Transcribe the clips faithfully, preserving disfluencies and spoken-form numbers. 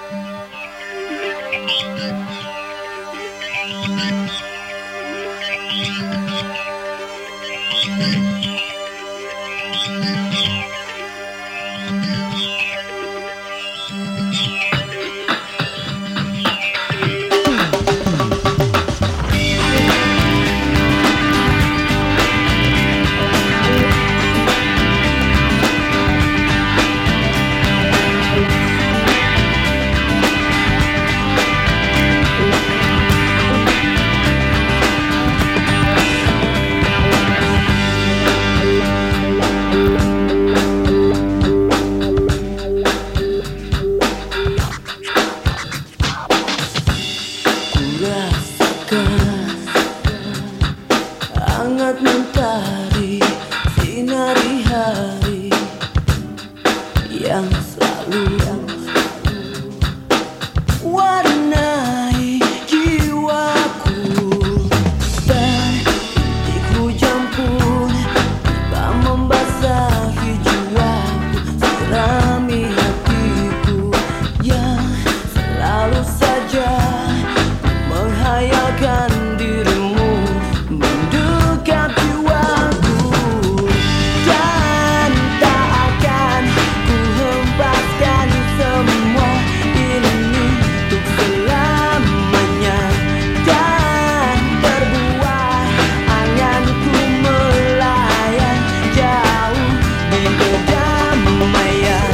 Hangat mentari sinari hari yang selalu warnai jiwaku. Bertitik hujan pun tiba membasahi jiwaku, sirami hatiku yang selalu saja menghayalkan dirimu mendekat jiwaku. Dan tak akan ku hempaskan semua ini untuk selamanya. Dan terbuai anganku melayang jauh di kedamaian.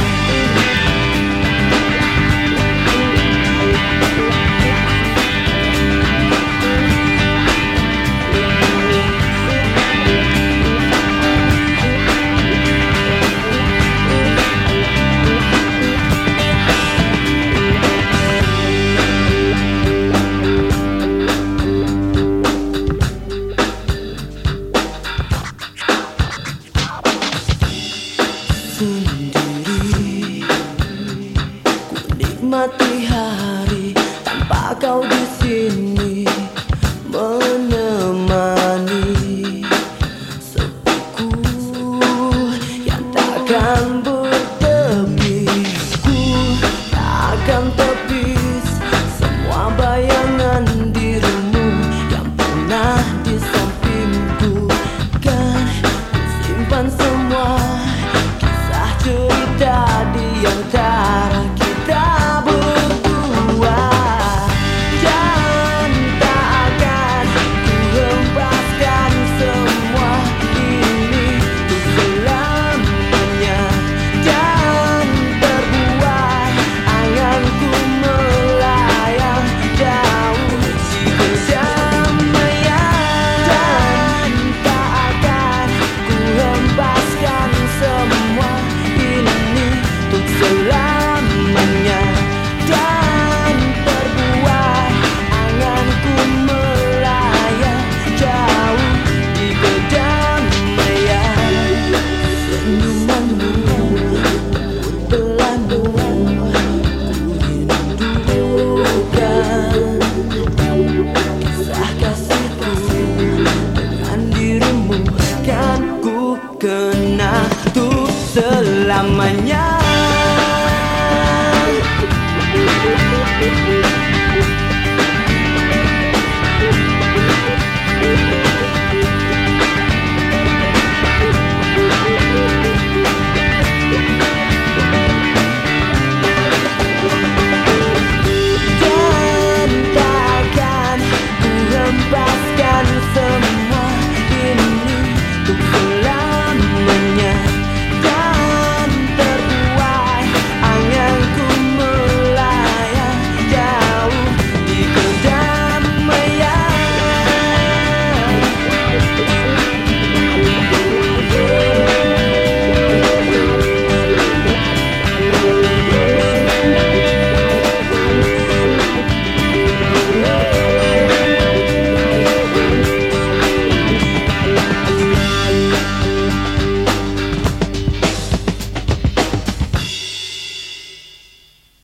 Sendiri ku nikmati hari tanpa kau di sini menemani sepiku yang takkan bertepi. Ku tak akan ter